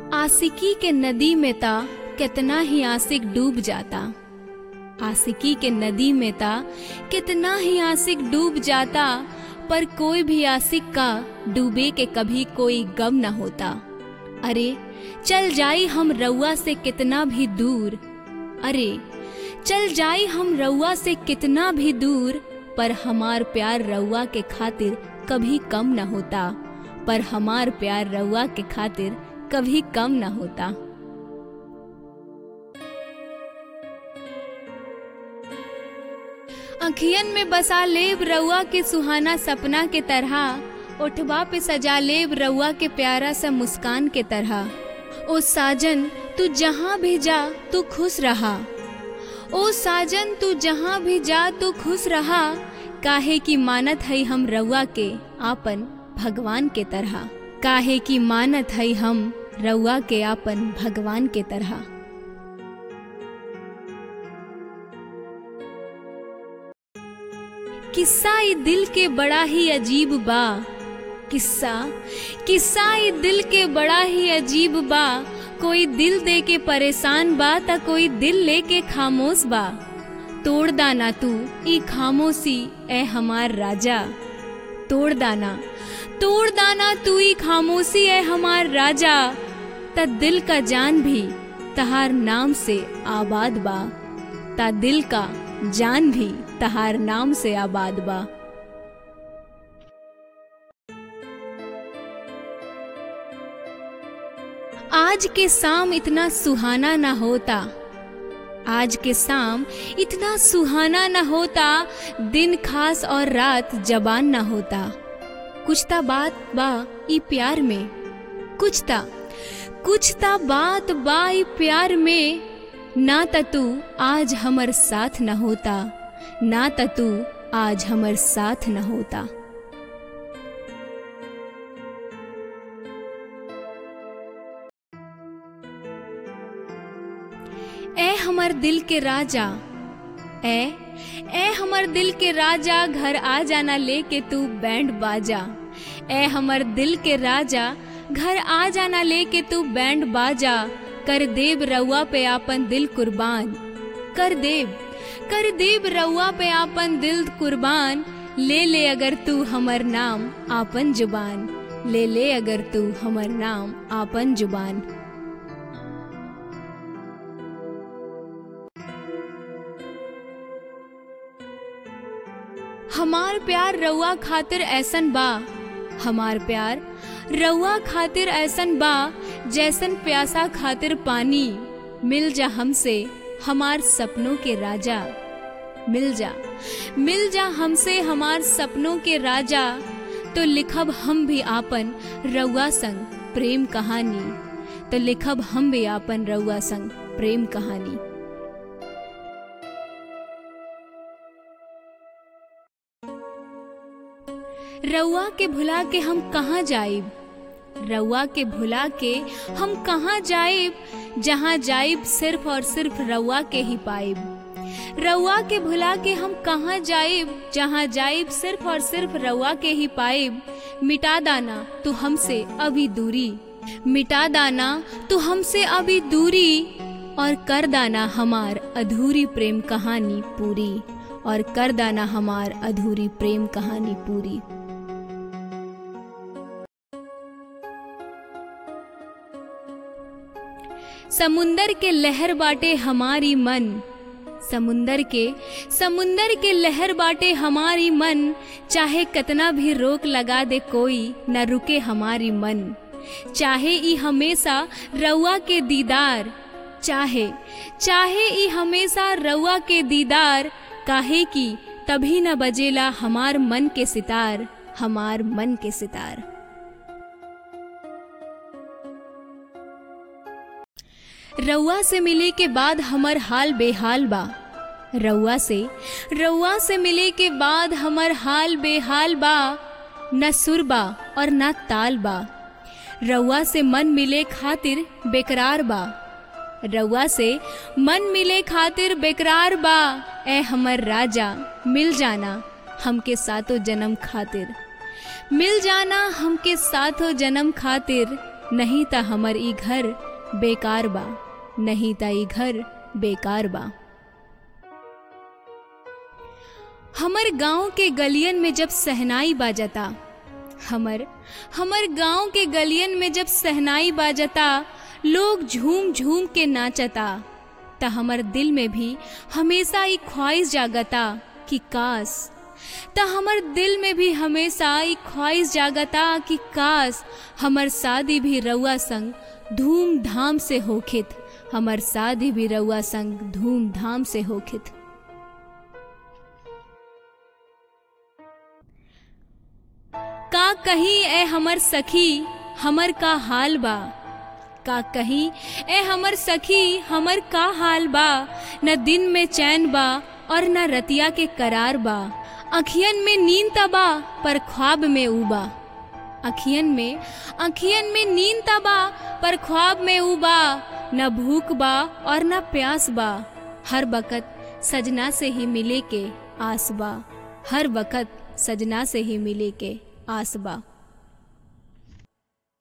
आशिकी के नदी में ता कितना ही आशिक डूब जाता। आशिकी के नदी में ता कितना ही आशिक डूब जाता, पर कोई भी आशिक का डूबे के कभी कोई गम न होता। अरे चल जाई हम रउआ से कितना भी दूर, अरे चल जाई हम रउआ से कितना भी दूर, पर हमार प्यार रउआ के खातिर कभी कम न होता, पर हमार प्यार रउआ के खातिर कभी कम न होता। अखियन में बसा लेब रउआ के सुहाना सपना के तरह, ओठवा पे सजा लेब रउआ के प्यारा सा मुस्कान के तरह। ओ साजन तू जहाँ भी जा तू खुश रहा, ओ साजन तू जहाँ भी जा तू खुश रहा, काहे की मानत है हम रउआ के आपन भगवान के तरह, काहे की मानत है हम रउआ के आपन भगवान के तरह। किस्सा ई दिल के बड़ा ही अजीब बा, किस्सा ई दिल के बड़ा ही अजीब बा, कोई दिल दे के परेशान बा ता कोई दिल लेके खामोश बा। तोड़ दाना तू ई खामोशी ए हमार राजा, तोड़ दाना तू ई खामोशी ए हमार राजा, ता दिल का जान भी तहार नाम से आबाद बा, ता दिल का जान भी तहार नाम से आबाद बा। आज के शाम इतना सुहाना ना होता, आज के शाम इतना सुहाना ना होता, दिन खास और रात जबान ना होता। कुछ ता बात बा ई प्यार में, कुछ ता बात बा ई प्यार में, ना ता तू आज हमर साथ न होता, ना ता तू आज हमर साथ न होता। ए हमर दिल के राजा, ए हमर दिल के राजा, घर आ जाना लेके तू बैंड बाजा। ए हमर दिल के राजा, घर आ जाना लेके तू बैंड बाजा, कर देब रउआ पे आपन दिल कुर्बान, कर देब रउआ पे आपन दिल कुर्बान, ले ले अगर तू हमर नाम आपन जुबान, ले ले अगर तू हमर नाम आपन जुबान। हमार प्यार रउआ खातिर ऐसन बा, हमार प्यार रउआ खातिर ऐसन बा, जैसन प्यासा खातिर पानी। मिल जा हमसे हमार सपनों के राजा, मिल जा हमसे हमार सपनों के राजा, तो लिखब हम भी आपन रउआ संग प्रेम कहानी, तो लिखब हम भी आपन रउआ संग प्रेम कहानी। रउआ के भुला के हम कहाँ जाइब, रउआ के भुला के हम कहाँ जाइब, जहाँ जाइब सिर्फ और सिर्फ रउआ के ही पाइब। रउआ के भुला के हम कहाँ जाइब, जहाँ जाइब सिर्फ और सिर्फ रउआ के ही पाइब। मिटा दाना तू हमसे अभी दूरी, मिटा दाना तू हमसे अभी दूरी, और कर दाना हमार अधूरी प्रेम कहानी पूरी, और कर दाना हमार अधूरी प्रेम कहानी पूरी। समुंदर के लहर बाटे हमारी मन, समुंदर के लहर बाटे हमारी मन, चाहे कितना भी रोक लगा दे कोई न रुके हमारी मन। चाहे ई हमेशा रउआ के दीदार, चाहे ई हमेशा रउआ के दीदार, काहे की तभी न बजेला हमार मन के सितार, हमार मन के सितार। रउआ से मिले के बाद हमर हाल बेहाल बा, रउआ से मिले के बाद हमर हाल बेहाल बा, न सुर बा और न ताल बा। रउआ से मन मिले खातिर बेकरार बा, रउआ से मन मिले खातिर बेकरार बा। ए हमर राजा मिल जाना हमके सातों जन्म खातिर, मिल जाना हमके सातों जन्म खातिर। नहीं ता हमर ई घर बेकार बा, नहीं ता ई घर बेकार बा। हमर गांव के गलियन में जब सहनाई बाजता, हमर गांव के गलियन में जब सहनाई बाजता, लोग झूम झूम के नाचता, ता हमर दिल में भी हमेशा ई ख्वाहिश जागता कि काश, ता हमर दिल में भी हमेशा ई ख्वाहिश जागता कि काश हमर शादी भी रउआ संग धूमधाम से होखित, हमर शादी भी रउआ संग धूमधाम से होखित। का कहीं ए हमर सखी हमर का हाल बा, का कहीं ए हमर सखी हमर का हाल बा, न दिन में चैन बा और न रतिया के करार बा, अखियन में नींद तबा पर ख्वाब में उबा, अखियन में नींद तबा पर ख्वाब में उबा, न भूख बा और न प्यास बा, हर वक़्त सजना से ही मिले के आस बा, हर वक़्त सजना से ही मिले के आस बा।